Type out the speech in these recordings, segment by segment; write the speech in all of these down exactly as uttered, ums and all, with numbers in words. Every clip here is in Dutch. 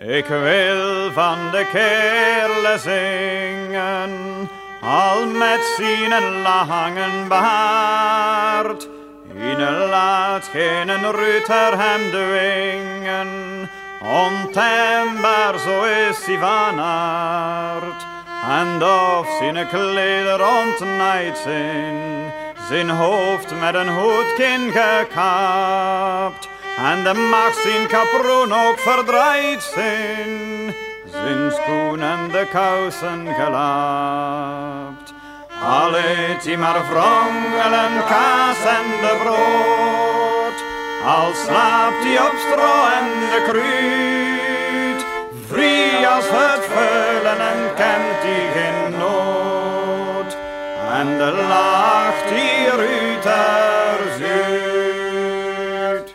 Ik wil van de kerle zingen, al met zijn langen baard. Ine laat geen ruiter hem dwingen, ontembaar zo is hij van aard. En of zijn kleder ontnaaid zijn, zijn hoofd met een hoedkin gekapt. En de mag zijn kaproen ook verdraaid zijn, zijn schoen en de kousen gelapt. Al eet hij maar vrongelen, kaas en de brood, al slaapt hij op stro en de kruid. Vrij als het veulen en kent hij geen nood, en de lacht die ruiter zuid.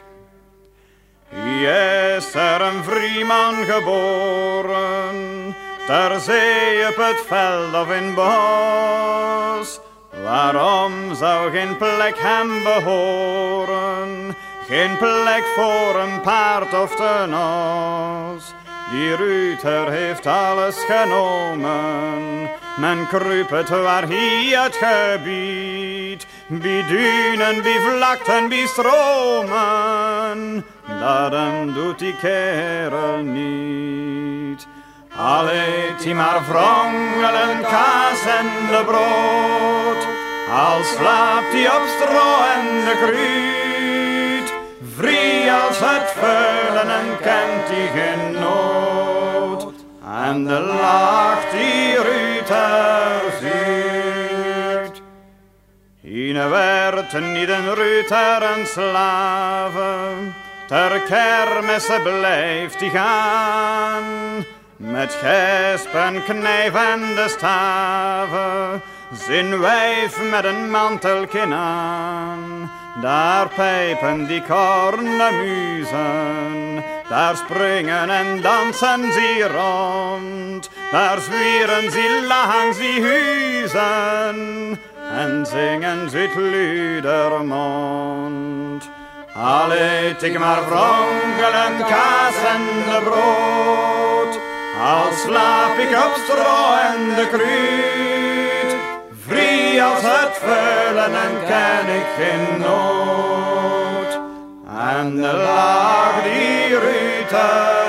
Is er een vrieman geboren, ter zee op het veld of in bos? Waarom zou geen plek hem behoren, geen plek voor een paard of ten os? Die ruiter heeft alles genomen, men kruipt het waar hij het gebied, bij duinen, bij vlakten, bij stromen, dat hem doet die kerel niet. Al eet hij maar vrongelen, kaas en de brood, al slaapt hij op stro en de kruid. Vrij als het veulen en kent hij geen nood, en de lacht die ruiter zuid. Ine werd niet een ruiter en slave, ter kermesse blijft hij gaan. Met gesp en knijf en de staven, zijn wijf met een mantelkin aan. Daar pijpen die cornemuzen, daar springen en dansen ze rond. Daar zwieren ze langs die huizen en zingen ze uit luidermond. Al eet ik maar vrongelen, kaas en de brood, al slaap ik op stro en de kruid. Vrij als het veulen en ken ik geen nood, en de laag die ruiter